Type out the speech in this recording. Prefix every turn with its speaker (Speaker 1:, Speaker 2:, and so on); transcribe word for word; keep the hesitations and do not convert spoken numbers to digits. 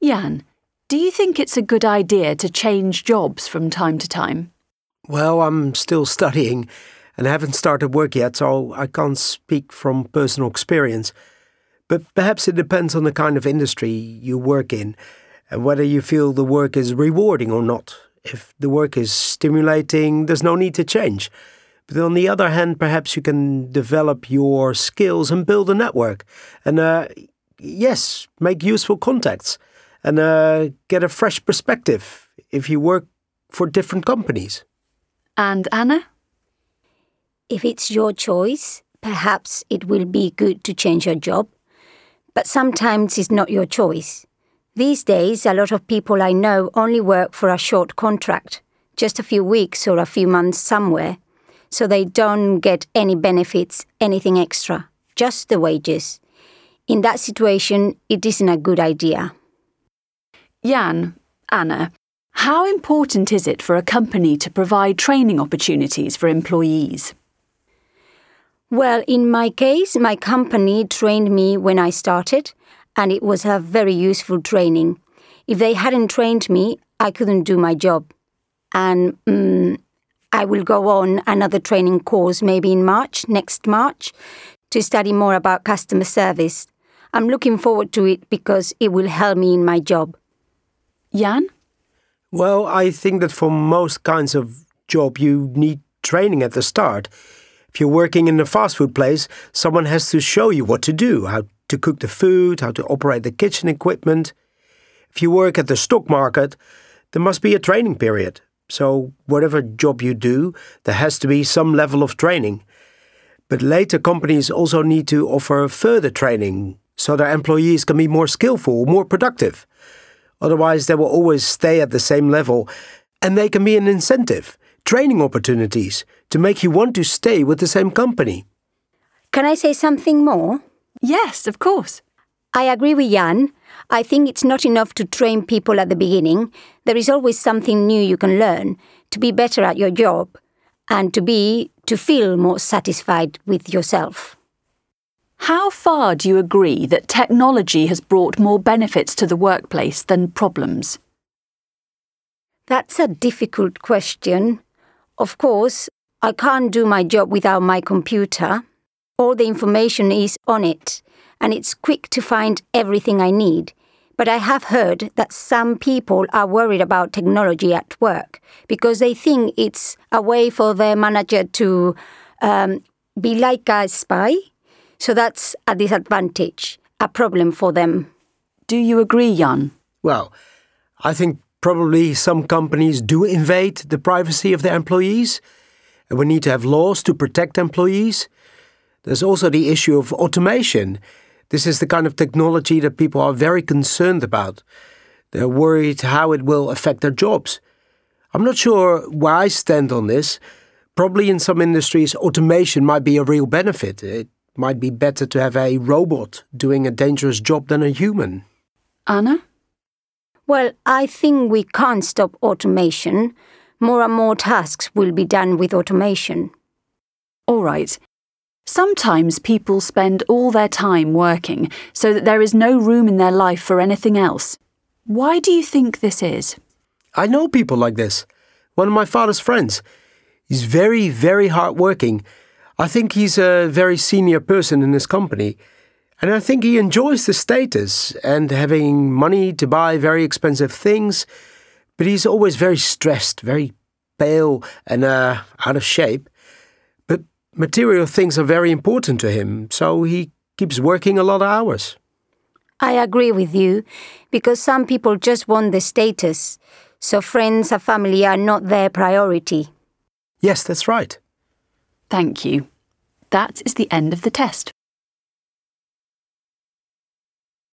Speaker 1: Jan, do you think it's a good idea to change jobs from time to time?
Speaker 2: Well, I'm still studying and haven't started work yet, so I can't speak from personal experience. But perhaps it depends on the kind of industry you work in and whether you feel the work is rewarding or not. If the work is stimulating, there's no need to change. But on the other hand, perhaps you can develop your skills and build a network. And, uh, yes, make useful contacts and uh, get a fresh perspective if you work for different companies.
Speaker 1: And Anna?
Speaker 3: If it's your choice, perhaps it will be good to change your job. But sometimes it's not your choice. These days, a lot of people I know only work for a short contract, just a few weeks or a few months somewhere, so they don't get any benefits, anything extra, just the wages. In that situation, it isn't a good idea.
Speaker 1: Jan, Anna, how important is it for a company to provide training opportunities for employees?
Speaker 3: Well, in my case, my company trained me when I started, and it was a very useful training. If they hadn't trained me, I couldn't do my job. And um, I will go on another training course maybe in March, next March, to study more about customer service. I'm looking forward to it because it will help me in my job.
Speaker 1: Jan?
Speaker 2: Well, I think that for most kinds of job, you need training at the start. If you're working in a fast food place, someone has to show you what to do, how to cook the food, how to operate the kitchen equipment. If you work at the stock market, there must be a training period. So whatever job you do, there has to be some level of training. But later companies also need to offer further training so their employees can be more skillful, more productive. Otherwise, they will always stay at the same level, and they can be an incentive, training opportunities, to make you want to stay with the same company.
Speaker 3: Can I say something more?
Speaker 1: Yes, of course.
Speaker 3: I agree with Jan. I think it's not enough to train people at the beginning. There is always something new you can learn to be better at your job and to be, to feel more satisfied with yourself.
Speaker 1: How far do you agree that technology has brought more benefits to the workplace than problems?
Speaker 3: That's a difficult question. Of course, I can't do my job without my computer. All the information is on it, and it's quick to find everything I need. But I have heard that some people are worried about technology at work because they think it's a way for their manager to um, be like a spy. So that's a disadvantage, a problem for them.
Speaker 1: Do you agree, Jan?
Speaker 2: Well, I think probably some companies do invade the privacy of their employees, and we need to have laws to protect employees. There's also the issue of automation. This is the kind of technology that people are very concerned about. They're worried how it will affect their jobs. I'm not sure where I stand on this. Probably in some industries, automation might be a real benefit. It might be better to have a robot doing a dangerous job than a human.
Speaker 1: Anna?
Speaker 3: Well, I think we can't stop automation. More and more tasks will be done with automation.
Speaker 1: All right. Sometimes people spend all their time working so that there is no room in their life for anything else. Why do you think this is?
Speaker 2: I know people like this. One of my father's friends. He's very, very hardworking. I think he's a very senior person in his company. And I think he enjoys the status and having money to buy very expensive things. But he's always very stressed, very pale and uh, out of shape. But material things are very important to him, so he keeps working a lot of hours.
Speaker 3: I agree with you, because some people just want the status, so friends and family are not their priority.
Speaker 2: Yes, that's right.
Speaker 1: Thank you. That is the end of the test.